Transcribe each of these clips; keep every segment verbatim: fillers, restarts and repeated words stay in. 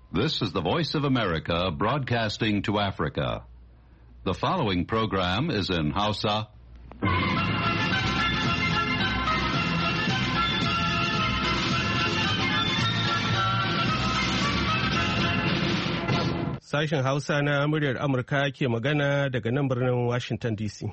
This is the Voice of America broadcasting to Africa. The following program is in Hausa. Sashen Hausa na muryar Amurka ke magana daga nan birnin Washington D C.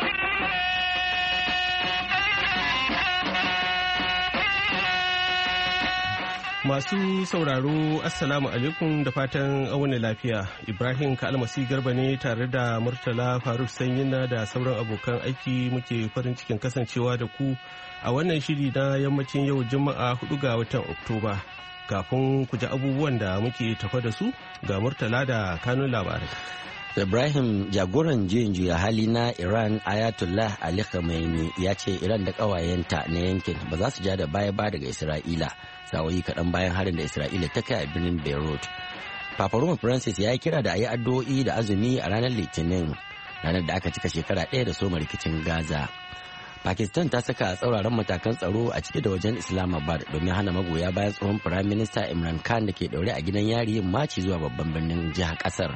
Masu sauraro, Assalamu alaikum da fatan auna lafiya. Ibrahim Kalmasi Garba ne tare da Murtala Faruk Sanyina da sauran abokan aiki muke farin cikin kasancewa da ku a wannan shiri na yammacin yau Juma'a hudu ga watan Oktoba. Kafin ku ji abubuwan da muke tafa da su ga Murtala da kanun labarai. Ibrahim, jagoran juyin juya hali na Iran Ayatollah Ali Khamenei ya ce Iran da ƙawayenta na yankin ba za su ja da baya ba daga Isra'ila sa'o'i kaɗan bayan harin da Isra'ila ta kai a birnin Beirut. Papa Roma Francis ya yi kira da a yi addu'o'i da azumi a ranar Litinin, ranar da aka cika shekara ɗaya da soma rikicin Gaza. Pakistan ta saka tsauraran matakan tsaro a cike da wajen Islamabad domin hana magoya bayan tsohon Firayim Minista Imran Khan da ke ɗaure a gidan yari yin maci zuwa babban birnin jihar ƙasar.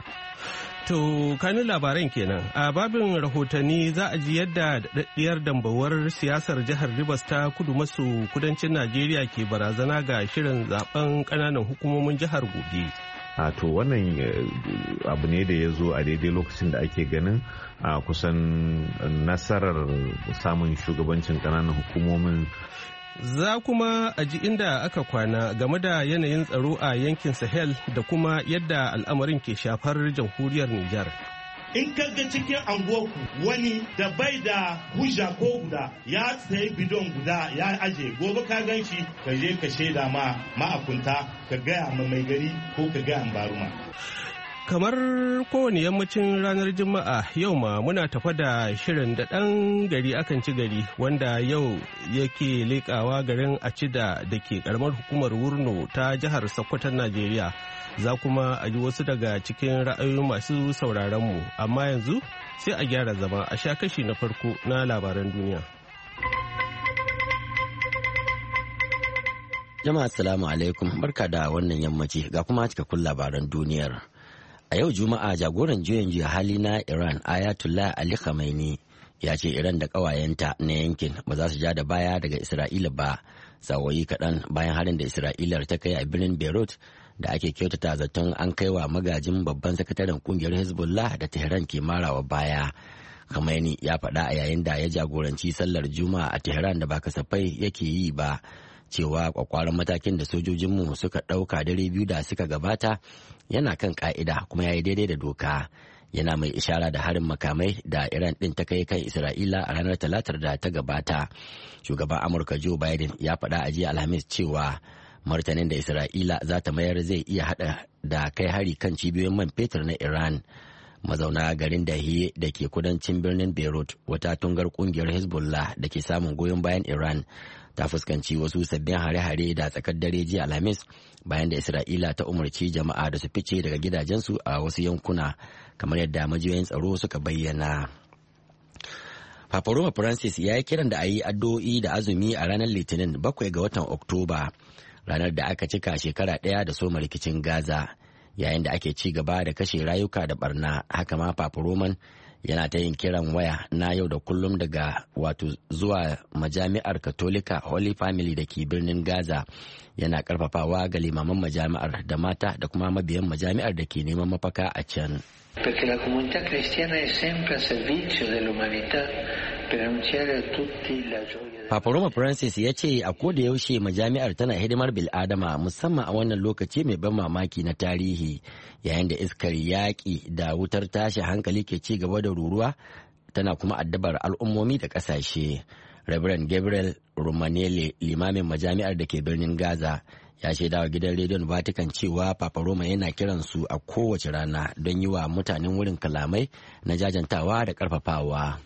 To, kanin labaran kenan. A babin rahotanni za a ji yadda daɗaɗɗiyar dambawar siyasar jihar Rivers ta kudu maso kudancin Najeriya ke barazana ga shirin zaben ƙananan hukumomin jihar gobe. a to wannan abu ne da ya zo a daidai lokacin da ake ganin a kusan nasarar samun shugabancin ƙananan hukumomin. Za kuma a ji inda aka kwana game da yanayin tsaro a yankin Sahel da kuma yadda al'amarin ke shafar jamhuriyar Nijar. In ka ga cikin anguwarku wani da bai da hujja ko guda ya sayi bidon guda ya aje gobe ka gan shi ka je ka shaida ma ma'akunta ka gaya ma mai gari ko ka gaya baruma. Kamar kowane yammacin ranar Juma'a yau ma muna tafa da shirin da ɗan gari akan ci gari wanda yau yake leƙawa garin Acida da ke ƙaramar hukumar Wurno ta jihar Sokoton Najeriya. Za kuma a ji wasu daga cikin ra'ayoyin masu sauraronmu, amma yanzu sai a gyara zama a sha kashi na farko na labaran duniya. Jama'a assalamu alaikum, barka da wannan yammaci ga kuma cikakkun labaran duniyar. A yau Juma'a jagoran juyin juya hali na Iran Ayatollah Ali Khamenei ya ce Iran da ƙawayenta na yankin ba za su ja da baya daga Isra'ila ba, sa'o'i kaɗan bayan harin da Isra'ilar ta kai a birnin Beirut da ake kyautata zaton an kai wa magajin babban sakataren kungiyar Hezbollah da Tehran ke marawa baya. Khamenei ya faɗa a yayin da ya jagoranci sallar Juma'a a Tehran da ba kasafai yake yi ba, cewa kwakwaran matakin da sojojinmu suka ɗauka dare biyu da suka gabata yana kan ka'ida kuma ya yi daidai da doka. Yana mai ishara da harin makamai da Iran ɗin ta kai kan Isra'ila a ranar talatar da ta gabata. Shugaban Amurka Joe Biden ya faɗa a jiya Alhamis cewa martanin da Isra'ila za ta mayar zai iya haɗa da kai hari kan cibiyoyin man fetur na Iran. Mazauna garin Dahiye da ke kudancin birnin Beirut, wata tungar kungiyar Hezbollah da ke samun goyon bayan Iran, ta fuskanci wasu sabbin hare-hare da tsakar dare jiya Alhamis bayan da Isra'ila ta umarci jama'a da su fice daga gidajensu a wasu yankuna, kamar yadda majiyoyin tsaro suka bayyana. Papa Roma Francis ya yi kiran da a yi addu'o'i da azumi a ranar Litinin bakwai ga watan Oktoba, ranar da aka cika shekara ɗaya da soma rikicin Gaza, yayin da ake ci gaba da kashe rayuka da barna. Haka ma Papa Roman yana ta yin kiran waya na yau da kullum daga wato zuwa majami'ar Katolika Holy Family da ke birnin Gaza, yana karfafawa ga limaman majami'ar da mata da kuma mabiyan majami'ar da ke neman mafaka a can. Perché la comunità cristiana è sempre a servizio dell'umanità per annunciare a tutti la gioia. Papa Roma Francis ya ce a koda yaushe majami'ar tana hidimar bil'adama, musamman a wannan lokaci mai ban mamaki na tarihi, yayin da iskar yaƙi da wutar tashi hankali ke ci gaba da ruruwa, tana kuma addabar al'ummomi da ƙasashe. Reverend Gabriel Romanelli, limamin majami'ar da ke birnin Gaza, ya shaida wa gidan rediyon Vatican cewa Papa Roma yana kiran su a kowace rana don yi wa mutanen wurin kalamai na jajantawa da ƙarfafawa.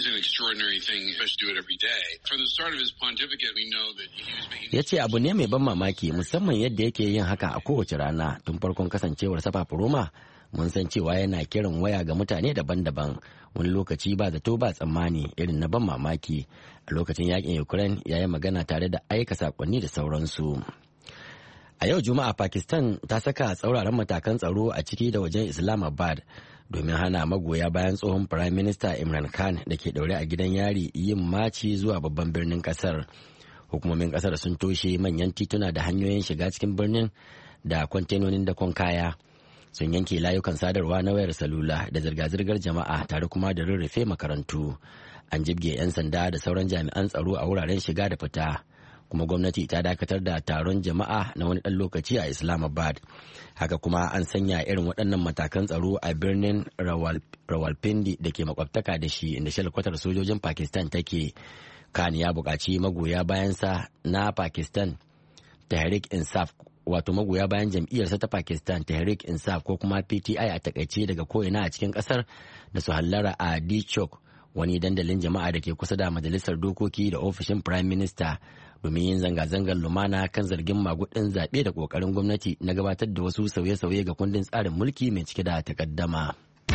Ya ce abu ne mai ban mamaki, musamman yadda yake yin haka a kowace rana. Tun farkon kasancewar sa Papa Roma, mun san cewa yana kiran waya ga mutane daban-daban, wani lokaci ba zato ba tsammani, irin na ban mamaki. A lokacin yakin Ukraine ya yi magana tare da aika sakonni da sauransu. A yau Juma'a Pakistan ta saka tsauraran matakan tsaro a ciki da wajen Islamabad domin hana magoya bayan tsohon Prime Minister Imran Khan da ke daure a gidan yari yin maci zuwa babban birnin kasar. Hukumomin kasar sun toshe manyan tituna da hanyoyin shiga cikin birnin da kwantenonin dakon kaya. Sun yanke layukan sadarwa na wayar salula da zirga-zirgar jama'a tare kuma da rurrufe makarantu. An jibge 'yan sanda da sauran jami'an tsaro a wuraren shiga da fita. Kuma gwamnati ta dakatar da taron jama'a na wani ɗan lokaci a Islamabad. Haka kuma an sanya irin waɗannan matakan tsaro a birnin Rawalpindi da ke makwabtaka da shi inda shalkwatar sojojin Pakistan take. Khan ya buƙaci magoya bayansa na Pakistan Tehreek Insaf wato magoya bayan jam'iyyarsa ta Pakistan Tehreek Insaf ko kuma P T I a takaice daga ko'ina a cikin ƙasar da su hallara a D Chowk, wani dandalin jama'a da ke kusa da majalisar dokoki da ofishin Prime Minister domin yin zanga-zangar lumana kan zargin magudin zaɓe da ƙoƙarin gwamnati na gabatar da wasu sauye-sauye ga kundin tsarin mulki mai cike da takaddama.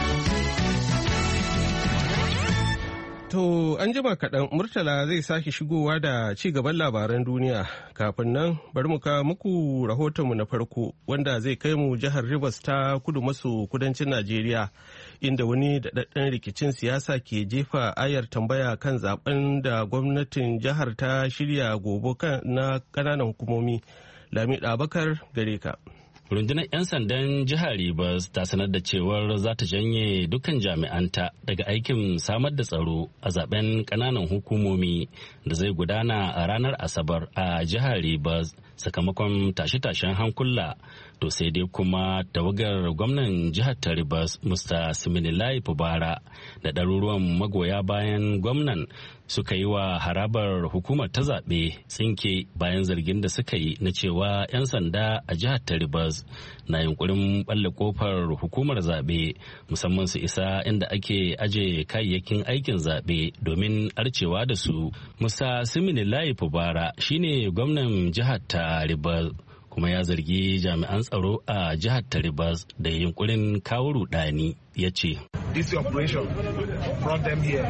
To an jima kaɗan Murtala zai sake shigowa da ci gaban labaran duniya. Kafin nan bari mu kawo muku rahotonmu na farko wanda zai kai mu jihar Rivers ta kudu maso kudancin Najeriya inda wani daɗaɗɗen rikicin siyasa ke jefa ayar tambaya kan zaben da gwamnatin jihar ta shirya gobe na ƙananan hukumomi. Lamida Abakar gare ka. Rundunar 'yan sandan jihar Rivers ta sanar da cewar za ta janye dukkan jami'anta daga aikin samar da tsaro a zaben kananan hukumomi da zai gudana a ranar Asabar a jihar Rivers sakamakon tashe-tashen hankula. To sai dai kuma tawagar gwamnan jihar ta Rivers Musta Siminalayi Fubara da ɗaruruwan magoya bayan gwamnan suka yi wa harabar hukumar ta zaɓe tsinke bayan zargin da suka yi na cewa 'yan sanda a jihar ta Rivers na yunkurin balle kofar hukumar zaɓe musamman su isa inda ake aje kayayyakin aikin zaɓe domin arcewa da su. Musa Siminalayi Fubara shine gwamnan jihar ta Rivers kuma ya zargi jami'an tsaro a jihar ta Rivers da yunkurin kawo rudani. Ya ce this operation brought them here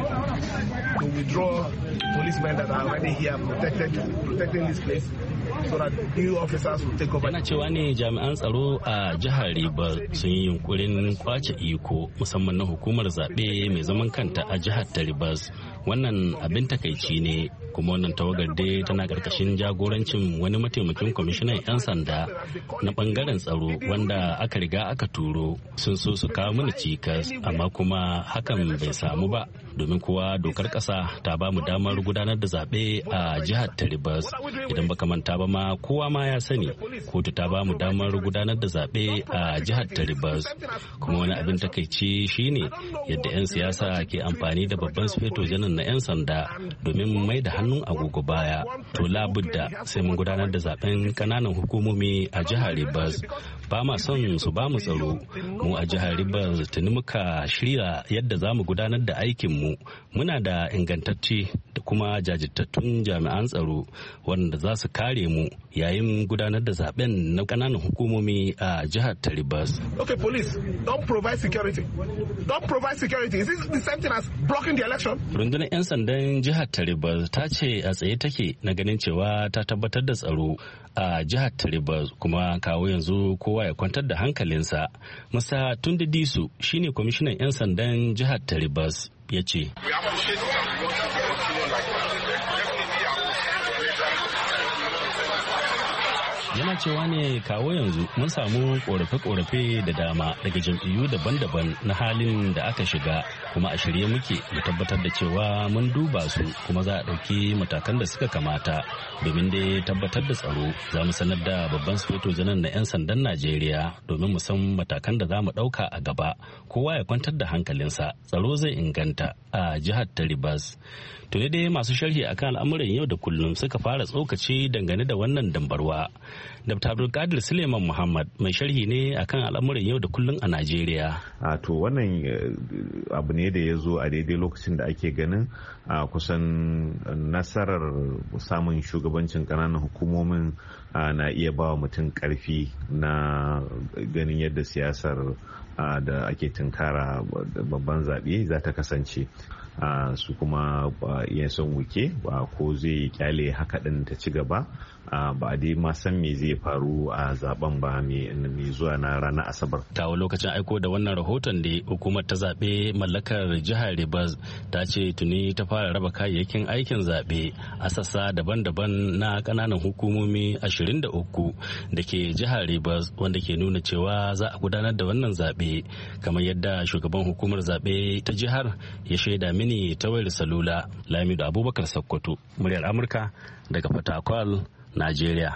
to withdraw policemen that are already here protected, protecting this place so that new officers will take over. Yana cewa ne jami'an tsaro a jihar Rivers sun yi yunkurin kwace iko musamman na hukumar zaɓe mai zaman kanta a jihar ta Rivers. Wannan abin takaici ne kuma wannan tawagar dai tana karkashin jagorancin wani mataimakin kwamishinan 'yan sanda na bangaren tsaro wanda aka riga aka turo. Sun so su kawo mana cikas amma kuma hakan bai samu ba domin kuwa dokar kasa ta ba mu damar gudanar da zaɓe a jihar ta Rivers. Idan baka manta ba ma kowa ma ya sani kotu ta ba mu damar gudanar da zaɓe a jihar ta Rivers. Kuma wani abin takaici shine yadda 'yan siyasa ke amfani da babban sufeto janar na 'yan sanda domin mai da hannun agogo baya. To labudda sai mun gudanar da zaben kananan hukumomi a jihar Rivers. Ba ma son su ba mu tsaro. Mu a jihar Rivers tuni muka shirya yadda za mu gudanar da aikinmu. Muna da ingantacce da kuma jajirtattun jami'an tsaro wanda za su kare mu yayin gudanar da zaben na kananan hukumomi a jihar ta Rivers. Okay, police, don't provide security. Don't provide security. Is this the same thing as blocking the election? Rundunar 'yan sandan jihar ta Rivers ta ce a tsaye take na ganin cewa ta tabbatar da tsaro a jihar ta Rivers kuma kawo yanzu kowa ya kwantar da hankalinsa. Musa Tunde Disu shine kwamishinan 'yan sandan jihar ta Rivers ya ce. Yana cewa ne kawo yanzu mun samu korafe-korafe da dama daga jam'iyyu daban-daban na halin da aka shiga kuma a shirye muke mu tabbatar da cewa mun duba su kuma za a ɗauki matakan da suka kamata domin dai tabbatar da tsaro. Za mu sanar da babban sufeto janar na 'yan sandan Najeriya domin mu san matakan da za mu ɗauka a gaba. Kowa ya kwantar da hankalinsa, tsaro zai inganta a jihar ta Rivers. Tuni dai masu sharhi akan al'amuran yau da kullum suka fara tsokaci dangane da wannan dambarwa. Dabta Abdulkadir Suleiman Muhammad mai sharhi ne akan al'amuran yau da kullum a Najeriya. A to wannan abu ne da ya zo a daidai lokacin da ake ganin a kusan nasarar samun shugabancin ƙananan hukumomin na iya ba wa mutum ƙarfi na ganin yadda siyasar da ake tunkara babban zaɓe za ta kasance. Uh, su kuma uh, iya son wuke uh, ko zai kyale haka din ta ci gaba ba a dai ma san me zai faru a zaben ba mai zuwa na ranar asabar. Kawo lokacin aiko da wannan rahoton da hukumar ta zaɓe mallakar jihar Rivers ta ce tuni ta fara raba kayayyakin aikin zaɓe a sassa daban-daban na ƙananan hukumomi ashirin da uku da ke jihar Rivers, wanda ke nuna cewa za a gudanar da wannan zaɓe kamar yadda shugaban hukumar zaɓe ta jihar ya shaida mini ta wayar salula. Lamido Abubakar Sokoto, muryar Amurka daga Fatakwal, Najeriya.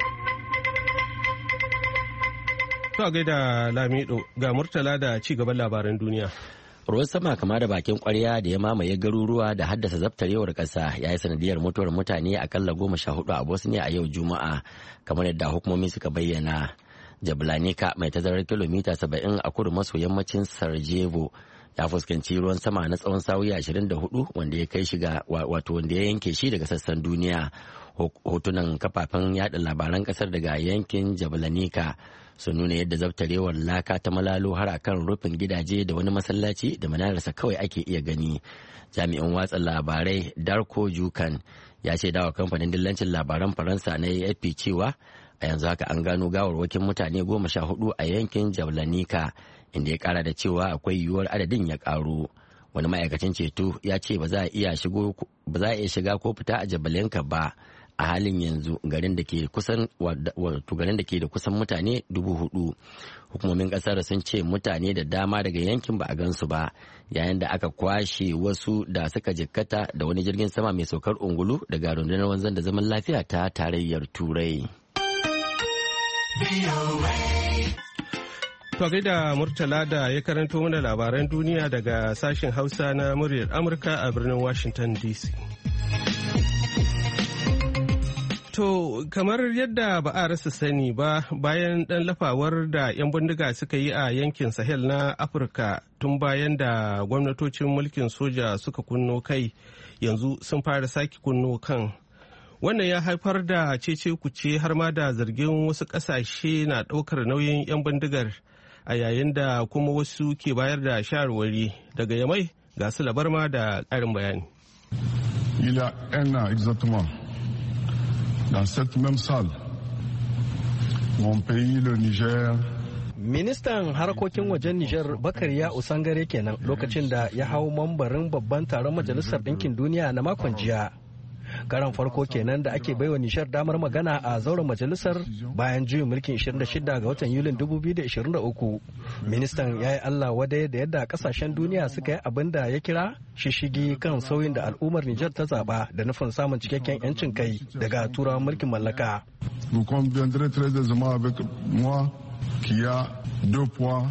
To gaida Lamido, ga Murtala da ci gaban labaran duniya. Ruwan sama kama da bakin kwarya da ya mamaye garuruwa da haddasa zabtarewar ƙasa ya yi sanadiyar mutuwar mutane akalla goma sha hudu a Bosnia a yau Juma'a, kamar yadda hukumomi suka bayyana. Jablanica mai tazarar kilomita saba'in a kudu maso yammacin Sarajevo ya fuskanci ruwan sama na tsawon sa'o'i ashirin da hudu wanda ya kai shiga wato wanda ya yanke shi daga sassan duniya. Hotunan kafafen yada labaran kasar daga yankin Jablanica sun nuna yadda zabtarewar laka ta malalo har akan rufin gidaje da wani masallaci da manararsa kawai ake iya gani. Jami'in watsa labarai Darko Jukan ya ce dawa kamfanin dillancin labaran Faransa na A F P cewa a yanzu haka an gano gawarwakin mutane goma sha hudu a yankin Jablanica, inda ya kara da cewa akwai yiwuwar adadin ya karu. Wani ma'aikacin ceto ya ce ba za a iya shiga ko fita a Jablanica ba a halin yanzu, garin da ke kusan wato garin da ke da kusan mutane dubu hudu. Hukumomin kasar sun ce mutane da dama daga yankin ba a gansu ba, yayin da aka kwashe wasu da suka jikkata da wani jirgin sama mai saukar ungulu daga rundunar wanzan da zaman lafiya ta tarayyar Turai. To gaida Murtala da ya karanto mana labaran duniya daga sashen Hausa na muryar Amurka a birnin Washington D C. To kamar yadda ba a rasa sani ba, bayan ɗan lafawar da 'yan bindiga suka yi a yankin Sahel na Afirka tun bayan da gwamnatocin mulkin soja suka kunno kai, yanzu sun fara sake kunno kan. Wannan ya haifar da cece kuce har ma da zargin wasu ƙasashe na ɗaukar nauyin 'yan bindigar, a yayin da kuma wasu ke bayar da shawarwari. Daga Yamai ga su labarma da ƙarin bayani. Il y a un an exactement, dans cette même salle, mon pays, le Niger. Ministan harkokin wajen Nijar Bakariya Usangare kenan lokacin da ya hau mambarin babban taron Majalisar Ɗinkin Duniya na makon jiya. Karan farko kenan da ake baiwa Nijar damar magana a zauren majalisar bayan juyin mulkin ishirin da shida ga watan Yulin dubu biyu da ishirin da uku. Ministan ya yi Allah wadai da yadda kasashen duniya suka yi abin da ya kira shishigi kan sauyin da al'ummar Nijar ta zaba da nufin samun cikakken 'yancin kai daga turawan mulkin mallaka. Vous conviendrez très aisément avec moi qu'il y a deux poids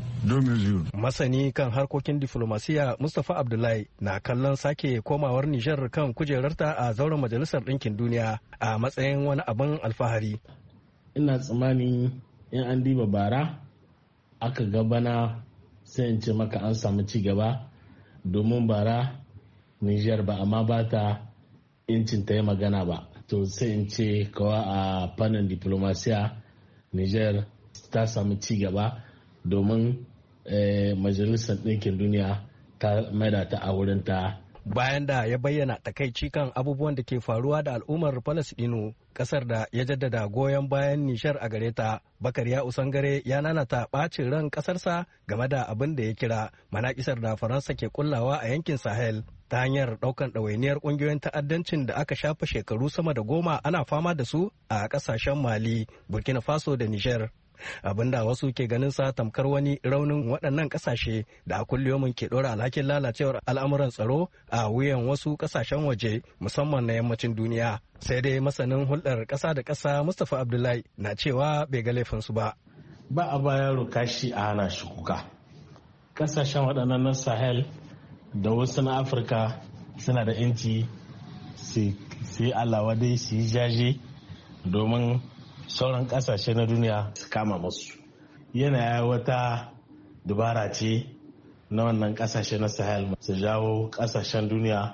Masani kan harkokin diflomasiya Mustapha Abdullahi na kallon sake komawar Nijar kan kujerarta a zauren Majalisar Ɗinkin Duniya a matsayin wani abin alfahari. Ina tsammani in an diba bara aka gabana sai in ce maka an samu ci gaba, domin bara Nijar ba amma ba ta incin ta yi magana ba. To sai in ce kawa a fannin diplomasiya Nijar ta samu ci gaba, domin majalisar ɗinkin duniya ta maida ta a wurinta. Bayan da ya bayyana takaici kan abubuwan da ke faruwa da al'ummar Falasɗinu, ƙasar da ya jaddada goyon bayan Nishar a gare ta, Bakariya Usangare ya nanata ɓacin ran ƙasarsa game da abin da ya kira manaƙisar da Faransa ke kullawa a yankin Sahel ta hanyar ɗaukan ɗawainiyar ƙungiyoyin ta'addancin da aka shafa shekaru sama da goma ana fama da su a ƙasashen Mali, Burkina Faso da Nijar. Abinda wasu ke ganin sa tamkar wani raunin waɗannan ƙasashe da a kulliyomin ke ɗora alhakin lalacewar al'amuran tsaro a wuyan wasu ƙasashen waje musamman na yammacin duniya. Sai dai masanin hulɗar ƙasa da ƙasa Mustapha Abdullahi na cewa bai ga laifinsu ba. Ba a ba yaro kashi a hana shi kuka. Ƙasashen waɗannan na Sahel da wasu na Afirka suna da 'yanci su yi alawa dai su yi jaje domin sauran kasashe na duniya su kama musu. Yana wata dubara ce na wannan kasashe na Sahel su jawo kasashen duniya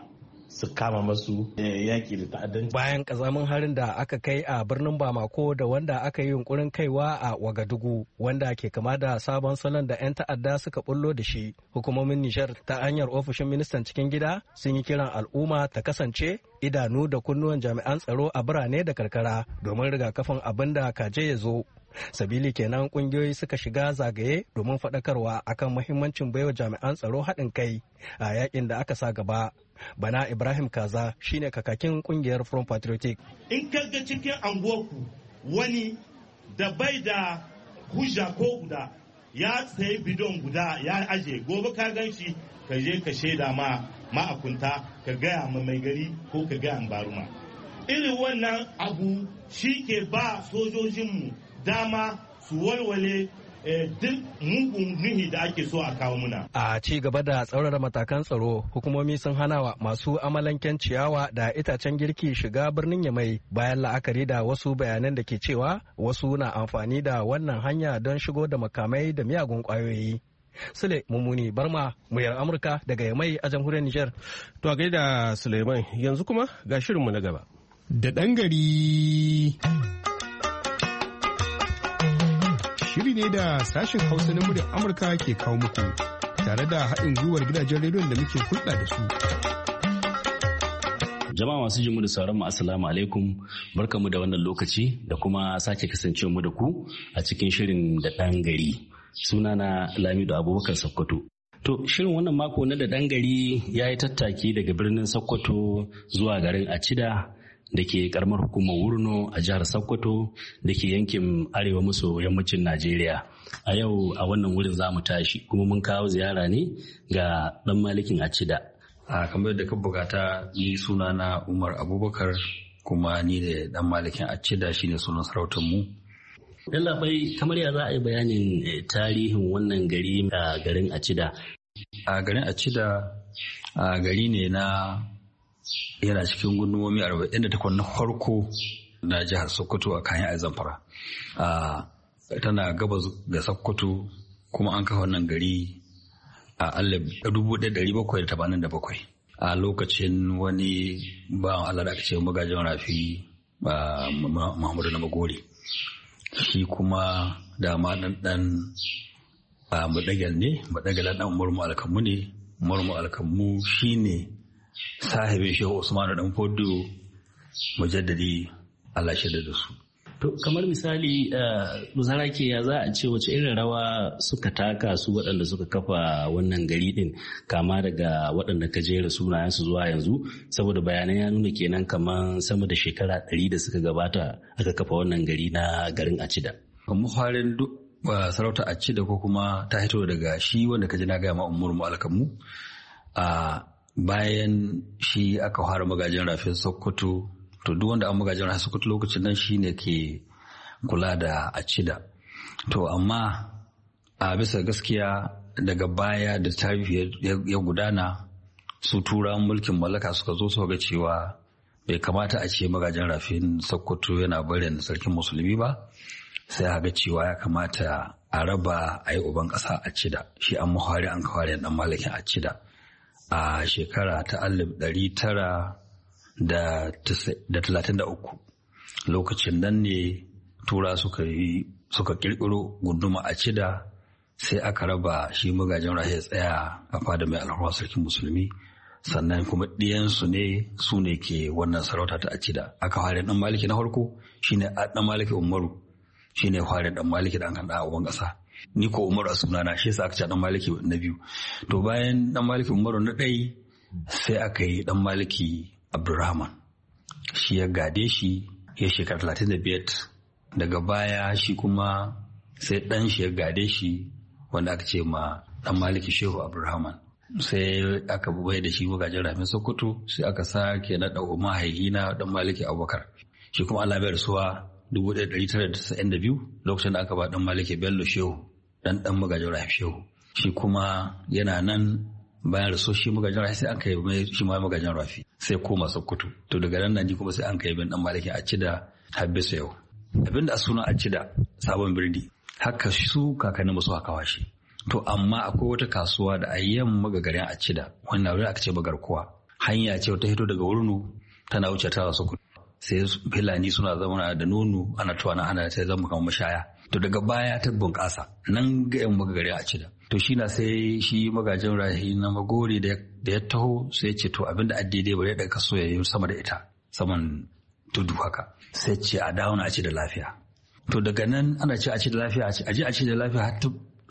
su kama masu yaƙi da ta'addanci. Bayan kazamin harin da aka kai a birnin Bamako da wanda aka yi yunkurin kaiwa a Wagadugu wanda ke kama da sabon salon da 'yan ta'adda suka bullo da shi, hukumomin Nijar ta hanyar ofishin ministan cikin gida sun yi kiran al'umma ta kasance idanu da kunnuwan jami'an tsaro a birane da karkara domin rigakafin abin da kaje ya zo. Sabili kenan kungiyoyi suka shiga zagaye domin faɗakarwa akan muhimmancin baiwa jami'an tsaro haɗin kai a yakin da aka sa gaba. Bana Ibrahim Kaza shine kakakin kungiyar Front Patriotic. In kaga cikin anguwarku wani da bai da hujja ko guda ya sayi bidon guda ya aje, gobe ka gan shi ka je ka shaida ma ma'akunta, ka gaya ma mai gari ko ka gaya baruma. Irin wannan abu shi ke ba sojojinmu dama su walwale duk mugun nuhi da ake so a kawo muna. A ci gaba da tsaurara matakan tsaro, hukumomi sun hana wa masu amalanken ciyawa da itacen girki shiga birnin Yamai bayan la'akari da wasu bayanan da ke cewa wasu na amfani da wannan hanya don shigo da makamai da miyagun kwayoyi. Sule Mummuni Barma, muryar Amurka daga Yamai a jamhuriyar Nijar. To a gaida Suleiman, yanzu kuma ga shirinmu na gaba. Da ɗan gari. Shiri ne da sashen Hausa na muryar Amurka ke kawo muku tare da haɗin gwiwar gidajen rediyon da muke hulɗa da su. Jama'a masu jimu da sauran mu assalamu alaikum, barkamu da wannan lokaci da kuma sake kasancewa mu da ku a cikin shirin da ɗan gari. Sunana Lamido Abubakar Sokoto. To shirin wannan mako na da ɗan gari ya yi tattaki daga birnin Sokoto zuwa garin Acida da ke karamar hukumar Wurno a jihar Sokoto da ke yankin arewa maso yammacin Najeriya. A yau a wannan wurin za mu tashi kuma mun kawo ziyara ne ga ɗan malikin Acida. A kamar yadda ka bukata, ni suna na Umar Abubakar kuma ni da ɗan malikin Acida shine sunan sarautar mu. Labai kamar ya za a yi bayanin tarihin wannan gari a garin Acida. A garin Acida a gari ne na yana cikin gundumomi arba'in da takwas na farko na jihar Sokoto a kayan a Zamfara. Tana gabas da Sokoto kuma an kafa wannan gari a dubu ɗaya da ɗari bakwai da tamanin da bakwai a lokacin wani bawan Allah da aka ce magajin rafi Muhammadu na Magori. Shi kuma dama ɗan ɗan Madagal ne, Madagal ɗan Murmu Alkamu ne, Murmu Alkamu shi ne sahibin Shehu Usmanu ɗan Fodo mujaddadi Allah shaida da su. To kamar misali Zarake ya za a ce wace irin rawa suka taka su waɗanda suka kafa wannan gari ɗin, kama daga waɗanda ka jera sunayensu zuwa yanzu, saboda bayanai ya nuna kenan kamar sama da shekara ɗari da suka gabata aka kafa wannan gari na garin Acida. Kamar harin duk sarauta Acida ko kuma ta hito daga shi wanda ka ji na gaya ma Umar Alkamu. A bayan shi aka fara magajin rafin Sokoto, to duk wanda an magajin rafin Sokoto lokacin nan shi ne ke kula da Acida. To amma a bisa gaskiya daga baya da tarihi ya gudana, su turawan mulkin mallaka suka zo suka ga cewa bai kamata a ce magajin rafin Sokoto yana barin sarkin musulmi ba, sai a ga cewa ya kamata a raba a yi uban ƙasa Acida. Shi an muhari an kawari dan malakin Acida a shekara ta alif ɗari tara da talatin da uku. Lokacin nan ne tura suka yi suka kirkiro gunduma Acida, sai aka raba shi magajin rahi tsaya a fada mai alhurwa sarkin musulmi, sannan kuma ɗiyansu ne su ne ke wannan sarauta ta Acida. Aka fara dan maliki na farko shine dan maliki Umaru, shine fara dan maliki da an kan da uban ƙasa. Ni ko Umaru a sunana, shi yasa aka ce dan maliki na biyu. To bayan dan maliki Umaru na ɗai sai aka yi dan maliki Abdurrahman, shi ya gade shi ya shekara talatin da biyar. Daga baya shi kuma sai ɗan shi ya gade shi wanda aka ce ma dan maliki Shehu Abdurrahman. Sai aka bai da shi magajin rafin Sokoto, sai aka sake naɗa mahaifi na dan maliki Abubakar. Shi kuma Allah bai rasuwa dubu ɗaya ɗari tara da tasa'in da biyu lokacin da aka ba dan maliki Bello Shehu dan dan magajin rafin Shehu. Shi kuma yana nan bayan raso shi magajin rafi sai an kai mai shi ma magajin rafi sai koma Sokoto. To daga nan nan ji kuma sai an kai bin dan maliki Acida har bisa yau. Abinda a suna Acida sabon birni, haka su kakannin su haka washi. To amma akwai wata kasuwa da a yamma ga garin Acida wannan wurin aka ce Bagarkuwa. hanya ce ta hito daga Wurno tana wuce ta Sokoto. Sai Fulani suna zama da nono ana tuwa na ana ta zama kamar mashaya. To daga baya ta bunƙasa nan ga yan magagari a cida. To shi na sai shi magajin rahi na Magori da ya taho sai ya ce to abinda addidai bare da kaso ya yi sama da ita saman tudu haka. Sai ce a dawo na a ci da lafiya. To daga nan ana ce a ci da lafiya a ji a ci da lafiya har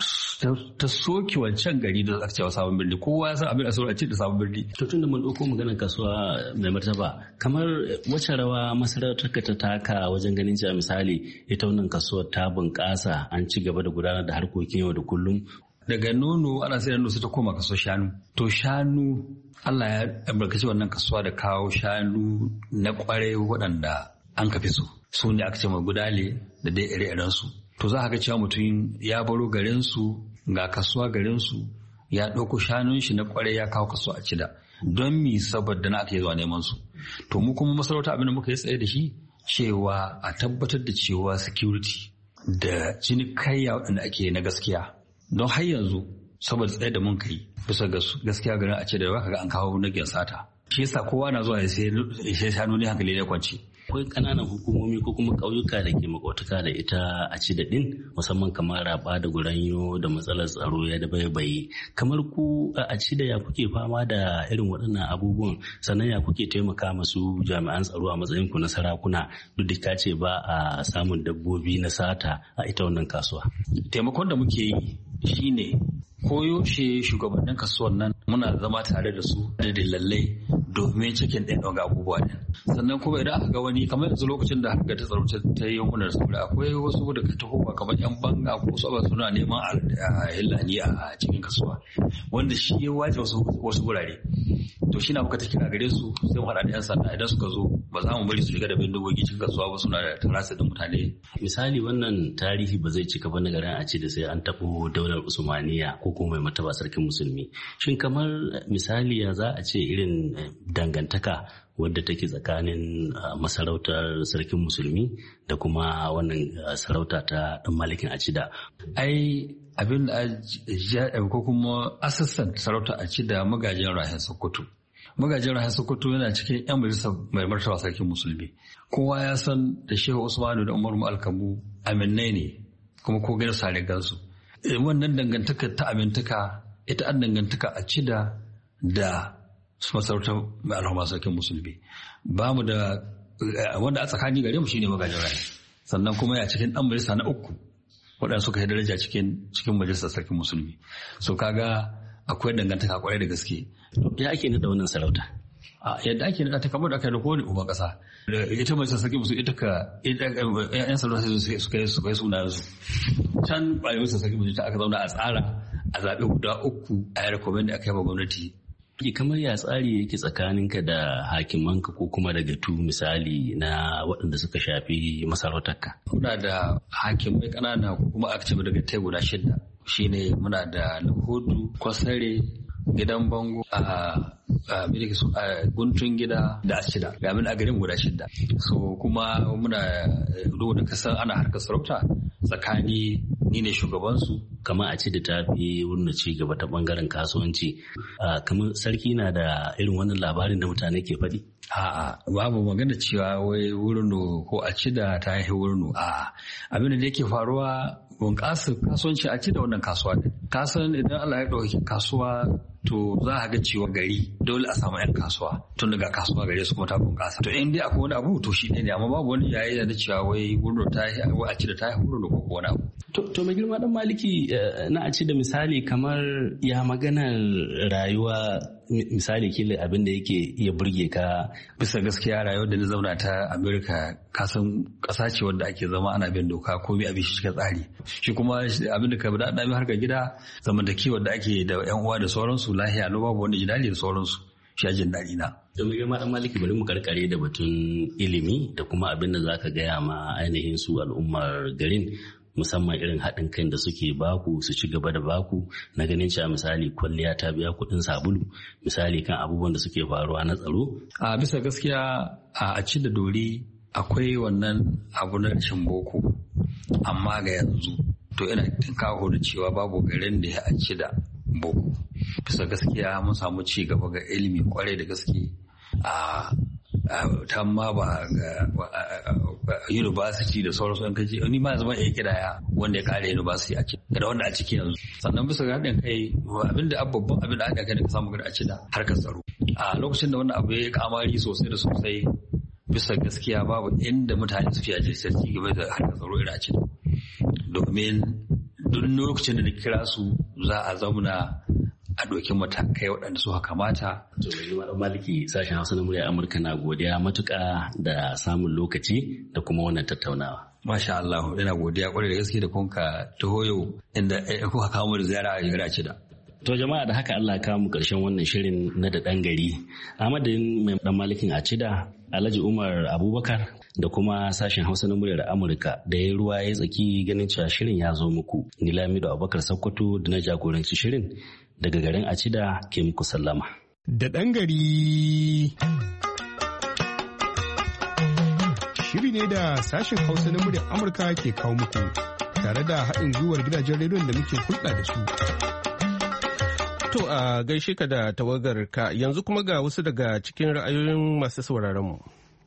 ta soke wancan gari da aka cewa sabon birni kowa ya san abin a sauran a ci da sabon birni. To tun da mun ɗauko maganar kasuwa mai martaba kamar wacce rawa masarautar ka ta taka wajen ganin cewa misali ita wannan kasuwar ta bunƙasa an ci gaba da gudanar da harkokin yau da kullum. Daga nono ana sai da nono sai ta koma kasuwar shanu. To shanu Allah ya albarkaci wannan kasuwa da kawo shanu na kwarai waɗanda an kafi su. Su ne aka ce mai gudale da dai ire-iren su. To za a ga cewa mutum ya baro garinsu ga kasuwa garinsu ya ɗauko shanun shi na kwarai ya kawo kasuwa a cida don mi saboda na aka yi zuwa neman su. To mu kuma masarauta abin da muka yi tsaye da shi cewa a tabbatar da cewa security da cinikayya waɗanda ake na gaskiya don har yanzu saboda tsaye da mun kai bisa gaskiya garin a cida ba ka ga an kawo nagin sata. Shi yasa kowa na zuwa ya sai shanu ne hankali ne kwanci. Akwai ƙananan hukumomi ko kuma ƙauyuka da ke makwautuka da ita a ci da ɗin musamman kamar Raba da Guranyo da matsalar tsaro ya da baibaye. Kamar ku a ci da ya kuke fama da irin waɗannan abubuwan sannan ya kuke taimaka masu jami'an tsaro a matsayin ku na sarakuna duk da ka ce ba a samun dabbobi na sata a ita wannan kasuwa. Taimakon da muke yi shine koyaushe shugabannin kasuwan nan muna zama tare da su da dillalai domin cikin ɗaya ɗaga abubuwa ɗin. Sannan kuma idan aka ga wani kamar yanzu lokacin da aka ta tsaro ta yi yankunan saboda akwai wasu da ka taho kamar yan banga ko su ba suna neman a hillani a cikin kasuwa wanda shi ya wace wasu wurare. To shi na muka ta kira gare su sai mu haɗa da yan sanda idan suka zo ba za mu bari su shiga da bindigogi cikin kasuwa ba suna da tarasa da mutane. Misali wannan tarihi ba zai cika ba na garin a ce da sai an taɓo daular Usmaniya ko kuma mai mataba sarkin musulmi. Shin kamar misali ya za a ce irin dangantaka wadda take tsakanin masarautar sarkin musulmi da kuma wannan sarauta ta ɗan malikin acida. Ai abin da ko kuma assistant sarauta acida magajin rahin Sokoto. Magajin rahin Sokoto yana cikin yan majalisar mai martaba sarkin musulmi. Kowa ya san da Shehu Usmanu da Umar Alkamu aminai ne kuma ko gani sare gansu. Wannan dangantaka ta amintaka ita an dangantaka acida da masarautar mai alhama sarkin musulmi ba mu da wanda a tsakani gare mu shine magajin rahi sannan kuma ya cikin dan majalisa na uku waɗanda suka yi daraja cikin cikin majalisar sarkin musulmi so kaga akwai dangantaka kwarai da gaske. Ya ake nada wannan sarauta? Yadda ake nada ta kamar da aka yi da kowane uban ƙasa ita majalisar sarkin musulmi ita ka yan sarauta suka yi suka yi sunayen su can majalisar sarkin musulmi aka zauna a tsara a zaɓe guda uku a yi rekomend da aka yi wa gwamnati. Kamar ya tsari yake tsakaninka da hakimanka ko kuma da gatu misali na waɗanda suka shafi masarautarka? Muna da hakimai ƙanana ko kuma aka ce daga tai guda shida shine muna da Lahudu, Kwasare, Gidan Bango, a guntun gida da Ashida. Ga min a garin guda shida. So kuma muna duk da kasan ana harkar sarauta tsakani ni ne shugabansu. Kamar a ce da ta fi wurin ci gaba ta bangaren kasuwanci. Kamar sarki na da irin wannan labarin da mutane ke faɗi? A'a, babu magana cewa wai wurno ko a ci da ta yi wurno. A'a, abin da yake faruwa bunƙasa kasuwanci a ci da wannan kasuwa. Kasan idan Allah ya ɗauki kasuwa to za a ga cewa gari dole a samu 'yan kasuwa tun daga kasuwa gare su kuma ta bunƙasa. To in dai akwai wani abu to shi ne amma babu wani yayi da cewa wai wurno ta yi a ci da ta yi wurno ko wani abu. To mai girma dan maliki na a ci da misali kamar ya maganar rayuwa misali kila abin da yake iya burge ka. Bisa gaskiya rayuwar da na zauna ta Amerika kasan ƙasa ce wadda ake zama ana bin doka ko bi abin shi cikin tsari. Shi kuma abin da ka bi da ɗami harkar gida zamantakewar da ake da 'yan uwa da sauransu lahiya no babu wanda jidali da sauransu. Shi ajin daɗi na. To mai girma dan maliki bari mu karkare da batun ilimi da kuma abin da zaka gaya ma ainihin su al'ummar garin. Musamman irin haɗin kan da suke baku su ci gaba da baku na ganin cewa misali kwalliya ta biya kuɗin sabulu misali kan abubuwan da suke faruwa na tsaro. A bisa gaskiya a ci da dori akwai wannan abu na rashin boko amma ga yanzu to ina kawo da cewa babu garin da ya ci da boko bisa gaskiya mun samu ci gaba ga ilimi kwarai da gaske a ta ma ba ga university da sauransu an kaji ni ma zama ya kidaya wanda ya kare university a ciki da wanda a ciki yanzu sannan bisa ga haɗin kai abinda babban abin da haɗin kai da ka samu gari a ciki da harkar tsaro a lokacin da wannan abu ya kamari sosai da sosai bisa gaskiya babu inda mutane suke a jirgin ci gaba da harkar tsaro irin a ciki domin duk lokacin da na kira su za a zauna a ɗauki matakai waɗanda suka kamata. To mai maliki sashen Hausa na muryar Amurka na godiya matuƙa da samun lokaci da kuma wannan tattaunawa. Masha Allah, ina godiya kwarai da gaske da kunka taho yau inda kuka kawo da ziyara a jira ce da. To jama'a da haka Allah kawo mu ƙarshen wannan shirin na da ɗan gari. A madadin mai ɗan malikin a cida Alhaji Umar Abubakar da kuma sashen Hausa na muryar Amurka da ya ruwa ya tsaki ganin cewa shirin ya zo muku. Ni Lamido Abubakar Sokoto da na jagoranci shirin daga garin Acida ke muku sallama. Da ɗan gari. Shiri ne da sashen Hausa na muryar Amurka ke kawo muku tare da haɗin gwiwar gidajen rediyon da muke hulɗa da su. To a gaishe ka da tawagar ka yanzu kuma ga wasu daga cikin ra'ayoyin masu sauraron mu.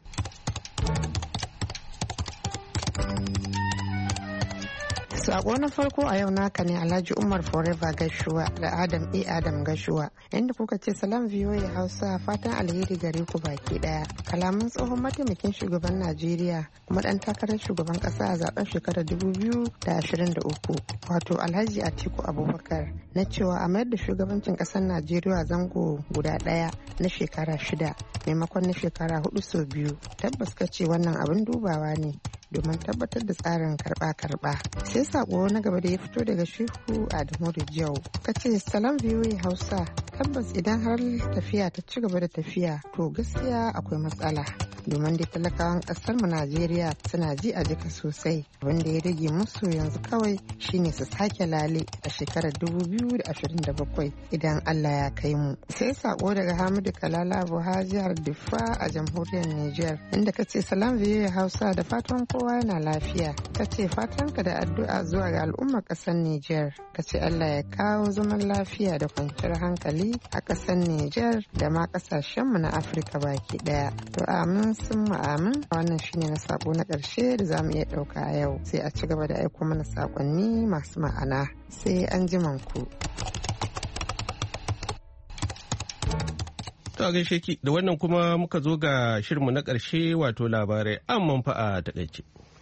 Sako na farko a yau naka ne Alhaji Umar Forever Gashuwa da Adam A. Adam Gashuwa inda kuka ce salam V O A Hausa fatan alheri gare ku baki daya. Kalaman tsohon mataimakin shugaban Najeriya kuma dan takarar shugaban kasa a zaben shekarar dubu biyu da ashirin da uku wato Alhaji Atiku Abubakar na cewa a mayar da shugabancin kasar Najeriya zango guda daya na shekara shida maimakon na shekara hudu sau biyu. Tabbas ka ce wannan abin dubawa ne domin tabbatar da tsarin karba-karba. Sai sako na gaba da ya fito daga Shehu Adamu Rijau. Ka ce salam V O A Hausa tabbas idan har tafiya ta ci gaba da tafiya to gaskiya akwai matsala. Domin da talakawan kasar mu Najeriya suna ji a jika sosai. Wanda ya rage musu yanzu kawai shine su sake lale a shekarar dubu biyu da ashirin da bakwai idan Allah ya kai mu. Sai sako daga Hamidu Kalala Buhari jihar Diffa a jamhuriyar Niger inda ka ce salam V O A Hausa da fatan kowa yana lafiya. Ka ce fatanka da addu'a zuwa ga al'ummar kasar Niger. Ka ce Allah ya kawo zaman lafiya da kwanciyar hankali a kasar Niger da ma kasashenmu na Afirka baki daya. To amin sun amin wannan shine na sako na ƙarshe da za mu iya ɗauka a yau sai a ci gaba da aiko mana sakonni masu ma'ana sai an ji ku. To gaishe ki da wannan kuma muka zo ga shirinmu na ƙarshe wato labarai amman fa a takaice.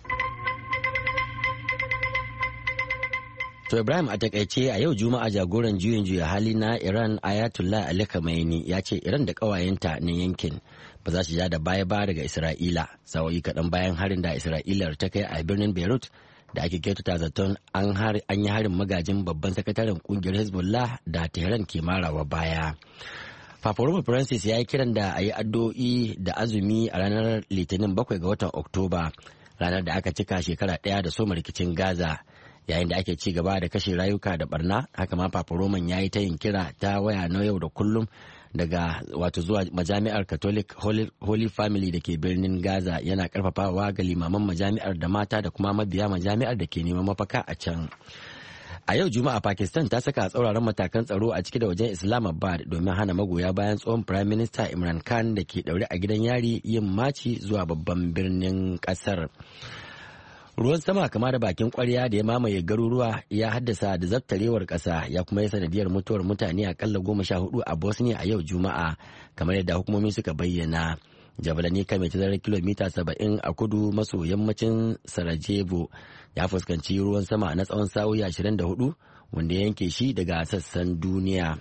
To Ibrahim a takaice a yau Juma'a jagoran juyin juya hali na Iran Ayatollah Ali Khamenei ya ce Iran da ƙawayenta na yankin ba za su ja da baya ba daga Isra'ila sa'o'i kaɗan bayan harin da Isra'ilar ta kai a birnin Beirut da ake kyautata zaton an yi harin magajin babban sakataren kungiyar Hezbollah da Tehran ke marawa baya. Papa Roma Francis ya yi kiran da a yi addu'o'i da azumi a ranar Litinin bakwai ga watan Oktoba ranar da aka cika shekara ɗaya da soma rikicin Gaza. Yayin da ake ci gaba da kashe rayuka da barna haka ma Papa Roman ya yi ta yin kira ta waya na yau da kullum daga wato zuwa majami'ar Catholic Holy, Holy Family da ke birnin Gaza yana karfafawa ga limaman majami'ar da mata da kuma mabiya majami'ar da ke neman mafaka a can. A yau Juma'a Pakistan ta saka tsauraran matakan tsaro a ciki da wajen Islamabad domin hana magoya bayan tsohon Prime Minister Imran Khan da ke daure a gidan yari yin maci zuwa babban birnin kasar. Ruwan sama kama da bakin kwarya da ya mamaye garuruwa ya haddasa da zabtarewar ƙasa ya kuma yi sanadiyar mutuwar mutane akalla goma sha hudu a Bosnia a yau Juma'a kamar yadda hukumomi suka bayyana. Jabalanika mai tazarar kilomita saba'in a kudu maso yammacin Sarajevo ya fuskanci ruwan sama na tsawon sa'o'i ashirin da hudu wanda ya yanke shi daga sassan duniya.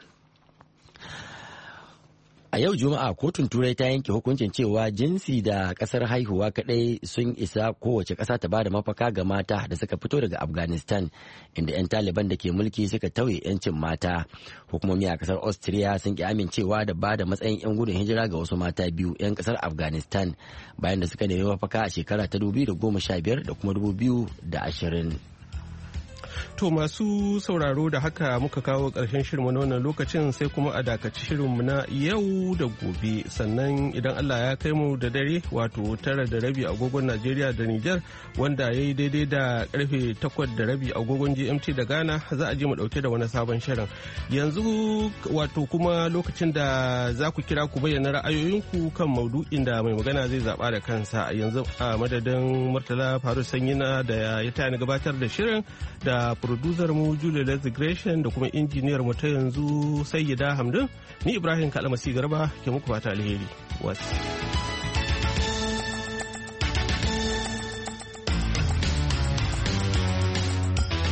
A yau Juma'a kotun Turai ta yanke hukuncin cewa jinsi da kasar haihuwa kadai sun isa kowace kasa ta bada mafaka ga mata da suka fito daga Afghanistan inda 'yan Taliban da ke mulki suka tauye 'yancin mata. Hukumomi a kasar Austria sun ki amincewa da bada matsayin 'yan gudun hijira ga wasu mata biyu 'yan kasar Afghanistan bayan da suka nemi mafaka a shekara ta dubu biyu da goma sha biyar da kuma dubu biyu da ashirin. To masu sauraro da haka muka kawo ƙarshen shirinmu na wannan lokacin sai kuma a dakaci shirinmu na yau da gobe sannan idan Allah ya kai mu da dare wato tara da rabi agogon Najeriya da Nijar wanda ya yi daidai da karfe takwas da rabi agogon G M T da Ghana za a ji mu dauke da wani sabon shirin. Yanzu wato kuma lokacin da za ku kira ku bayyana ra'ayoyinku kan maudu'in da mai magana zai zaba da kansa yanzu a madadin Murtala Faru Sanyina da ya tayani gabatar da shirin da producer mu Julia Lesgration da kuma injiniyar mu ta yanzu Sayyida Hamdun ni Ibrahim Kalamasi Garba ke muku fata alheri. Wasu.